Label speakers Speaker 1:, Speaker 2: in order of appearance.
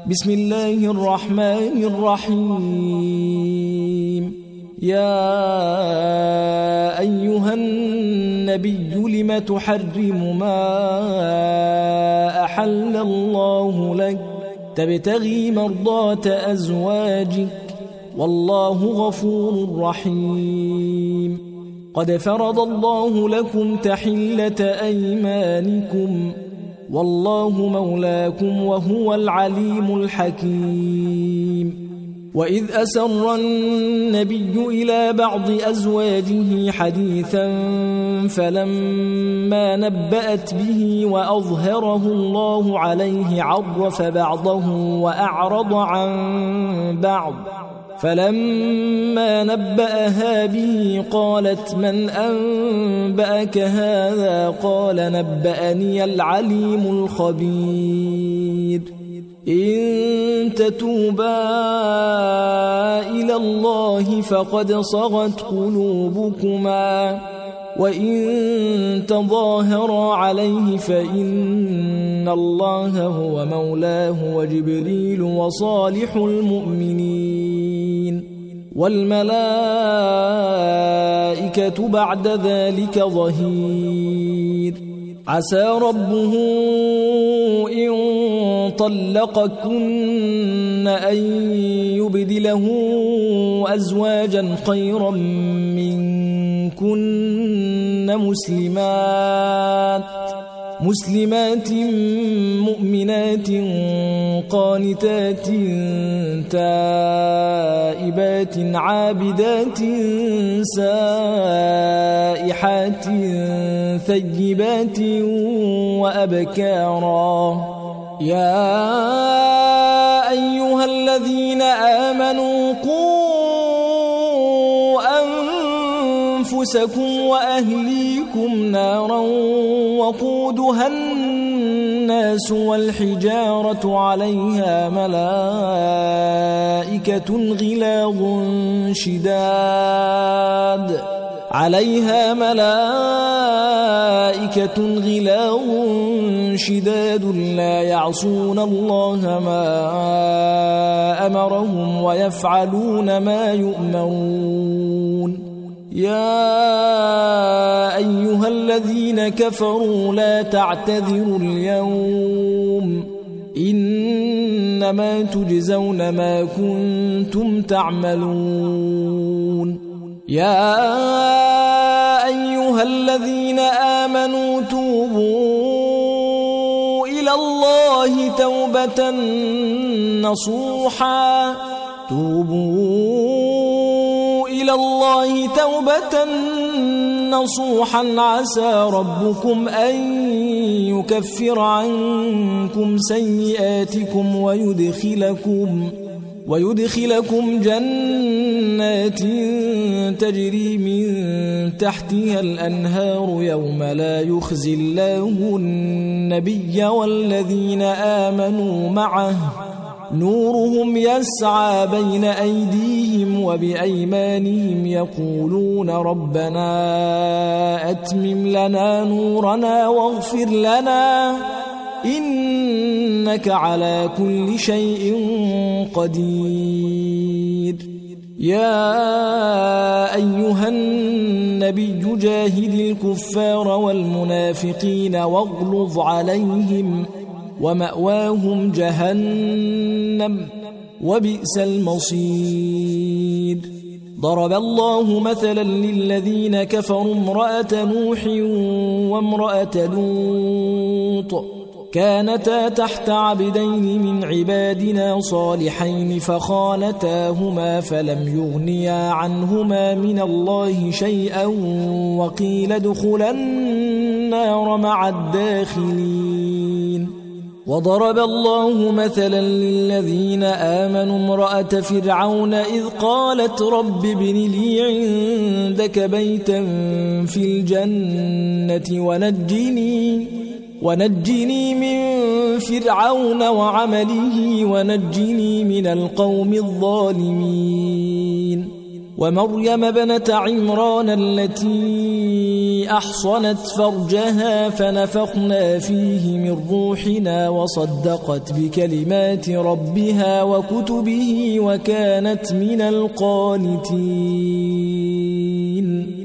Speaker 1: بسم الله الرحمن الرحيم. يا أيها النبي لم تحرم ما أحل الله لك تبتغي مرضات أزواجك والله غفور رحيم. قد فرض الله لكم تحلة أيمانكم والله مولاكم وهو العليم الحكيم. وإذ أسر النبي إلى بعض أزواجه حديثا فلما نبأت به وأظهره الله عليه عرف بعضه وأعرض عن بعض، فلما نبأها به قالت من أنبأك هذا؟ قال نبأني العليم الخبير. إن تتوبا إلى الله فقد صغت قلوبكما وإن تظاهرا عليه فإن الله هو مولاه وجبريل وصالح المؤمنين والملائكة بعد ذلك ظهير. عسى ربه إن طلقكن أن يبدله أزواجا خيرا منكن مسلمات مؤمنات قانتات تائبات عابدات سائحات ثيبات وأبكارا. يا أيها الذين آمنوا قوا أنفسكم وأهليكم نارا وقودها الناس والحجارة عليها ملائكة غلاظ شداد لا يعصون الله ما أمرهم ويفعلون ما يؤمرون. يا أيها الذين كفروا لا تعتذروا اليوم إنما تجزون ما كنتم تعملون. يا أيها الذين آمنوا توبوا إلى الله توبة نصوحا عسى ربكم أن يكفر عنكم سيئاتكم ويدخلكم جنات تجري من تحتها الأنهار يوم لا يخزي الله النبي والذين آمنوا معه نورهم يسعى بين أيديهم وبأيمانهم يقولون ربنا أتمم لنا نورنا واغفر لنا إنك على كل شيء قدير. يا أيها النبي جاهد الكفار والمنافقين واغلظ عليهم ومأواهم جهنم وبئس المصير. ضرب الله مثلا للذين كفروا امرأة نوح وامرأة لوط كانتا تحت عبدين من عبادنا صالحين فخانتاهما فلم يغنيا عنهما من الله شيئا وقيل ادخلا النار مع الداخلين. وضرب الله مثلا للذين آمنوا امرأة فرعون إذ قالت رب ابن لي عندك بيتا في الجنة ونجني من فرعون وعمله ونجني من القوم الظالمين. ومريم بنة عمران التي أحصنت فرجها فنفخنا فيه من روحنا وصدقت بكلمات ربها وكتبه وكانت من القانتين